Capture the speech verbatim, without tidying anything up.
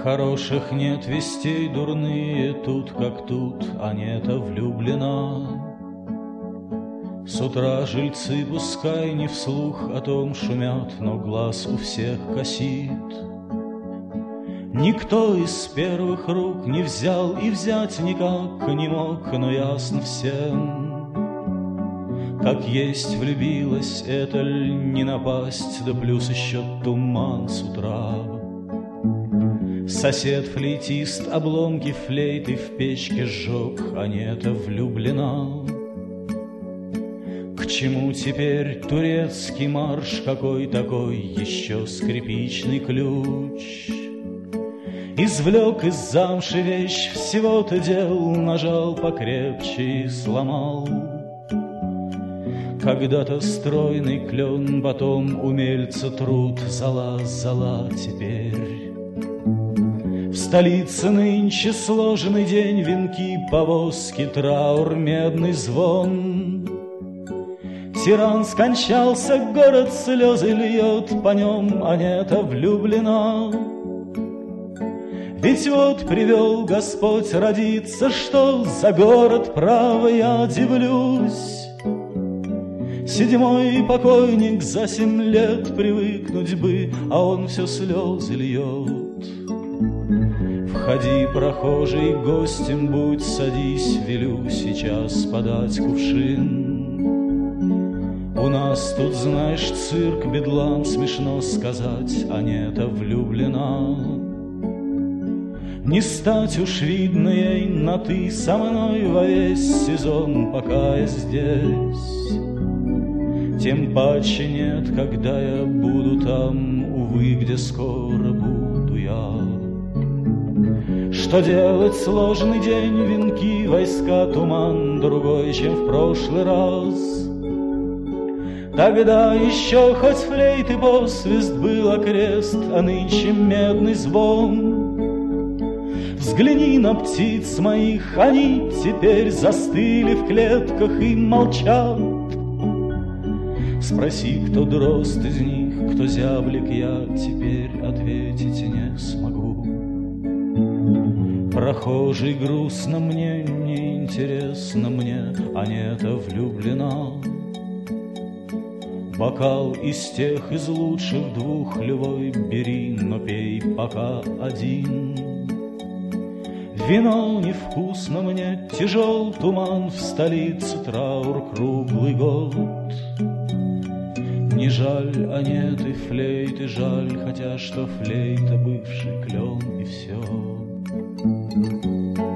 Хороших нет вестей, дурные тут как тут, Анета влюблена. С утра жильцы пускай не вслух о том шумят, но глаз у всех косит. Никто из первых рук не взял и взять никак не мог, но ясно всем, как есть влюбилась, это ль не напасть, да плюс еще туман с утра. Сосед-флейтист обломки флейты в печке сжег, Анета влюблена. К чему теперь турецкий марш, какой такой еще скрипичный ключ? Извлек из замши вещь, всего-то дел, нажал покрепче и сломал. Когда-то стройный клен, потом умельца труд, зола, зола теперь. В столице нынче сложенный день, венки, повозки, траур, медный звон. Тиран скончался, город слезы льет, по нем Анета влюблена. Ведь вот привел Господь родиться, что за город, право, я дивлюсь. Седьмой покойник за семь лет привыкнуть бы, а он все слезы льет. Входи, прохожий, гостем будь, садись, велю сейчас подать кувшин. У нас тут, знаешь, цирк, бедлам, смешно сказать, Анета влюблена. Не стать уж видно ей на «ты» со мной во весь сезон, пока я здесь. Тем паче нет, когда я буду там, увы, где скоро буду я. Что делать, сложный день, венки, войска, туман, другой, чем в прошлый раз. Тогда еще хоть флейты посвист был окрест, а нынче медный звон. Взгляни на птиц моих, они теперь застыли в клетках и молчат. Спроси, кто дрозд из них, кто зяблик, я теперь ответить не смогу. Прохожий, грустно мне, неинтересно мне, Анета влюблена. Бокал из тех, из лучших двух, любой бери, но пей пока один. Вино невкусно мне, тяжел туман, в столице траур круглый год. Не жаль Анеты, флейты жаль, хотя что флейта бывший клен и все.